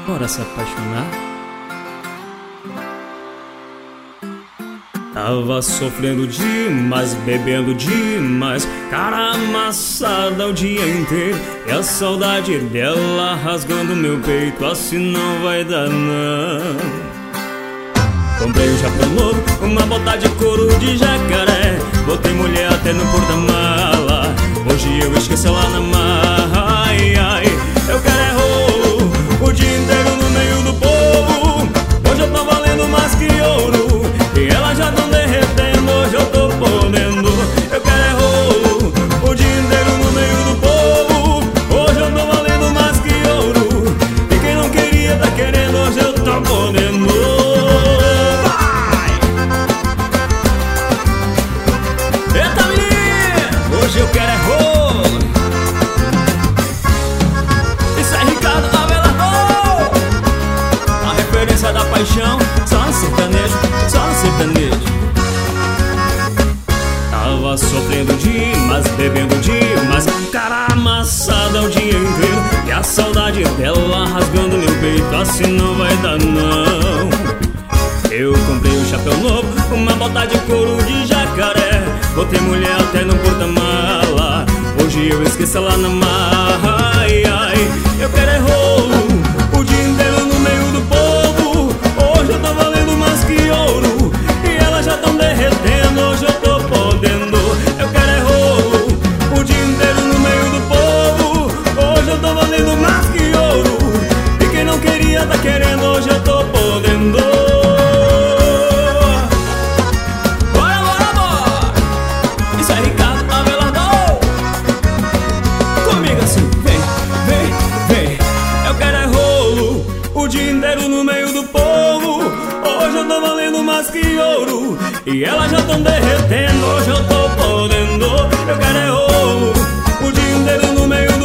Bora se apaixonar. Tava sofrendo demais, bebendo demais, cara amassada o dia inteiro, e a saudade dela rasgando meu peito, assim não vai dar não. Comprei um chapéu novo, uma bota de couro de jacaré, botei mulher até no porta-mala, hoje eu esqueço ela na marra. Ai, ai, eu quero é rolo, o dia inteiro no meio do povo, hoje eu tô valendo mais que ouro, e elas já tão derretendo, hoje eu tô podendo. Eu quero é rolo, o dia inteiro no meio do povo, hoje eu tô valendo mais que ouro, e quem não queria tá querendo, hoje eu tô podendo. Hoje eu quero é rolo. Isso é Ricardo Avelardo, a referência da paixão, só no sertanejo, só no sertanejo. Tava sofrendo demais, bebendo demais, cara amassada o dia inteiro, e a saudade dela rasgando meu peito, assim não vai dar não. Eu comprei um chapéu novo, uma bota de couro de jacaré, botei mulher até no porta-mala, hoje eu esqueço ela na marra. Ai, ai, eu quero é rolo, o dia inteiro no meio do povo, hoje eu tô valendo mais que ouro, e elas já tão derretendo, hoje eu tô podendo. Eu quero é rolo, o dia inteiro no meio do povo, hoje eu tô valendo mais que ouro, e quem não queria tá querendo, hoje eu tô podendo. Isso é Ricardo Avelardo, comigo assim, vem, vem, vem. Eu quero é rolo, o dia inteiro no meio do povo, hoje eu tô valendo mais que ouro, e elas já tão derretendo, hoje eu tô podendo. Eu quero é rolo, o dia inteiro no meio